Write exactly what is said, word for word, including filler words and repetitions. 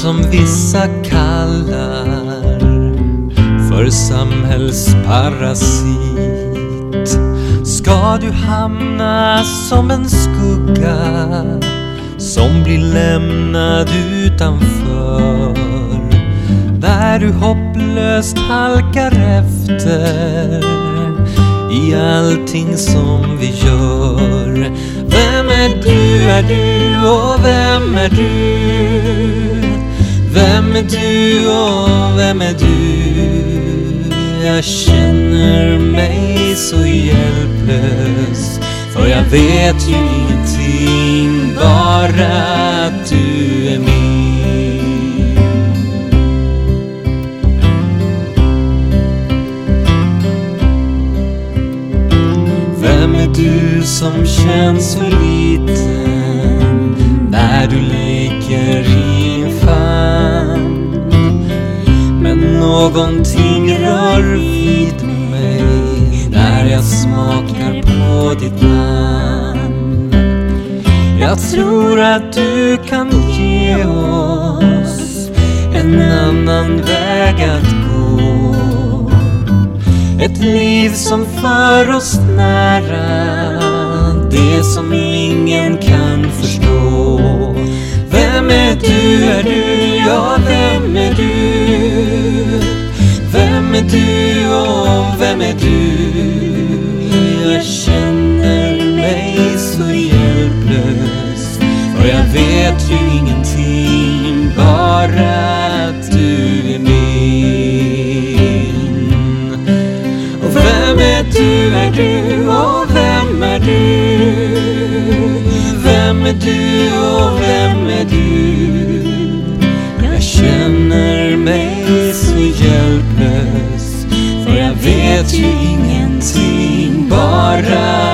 som vissa kallar för samhällsparasit. Ska du hamna som en skugga som blir lämnad utanför, där du hopplöst halkar efter i allting som vi gör. Vem är du, är du och vem är du? Vem är du och vem är du? Jag känner mig så hjälplös, för jag vet ju ingenting, bara att du är min. Vem är du som känns så liten när du leker i en famn? Men någonting rör vid mig när jag smakar på ditt namn. Jag tror att du kan ge oss en annan väg att gå, ett liv som för oss nära det som ingen kan förstå. Vem är du, är du, ja vem är du? Vem är du och vem är du? Jag känner mig så hjälplös, för jag vet ju ingenting, bara att du är min. Och vem är du, är du och vem är du? Vem är du och vem är du? Jag känner mig så hjälplös, för jag vet ju ingenting, bara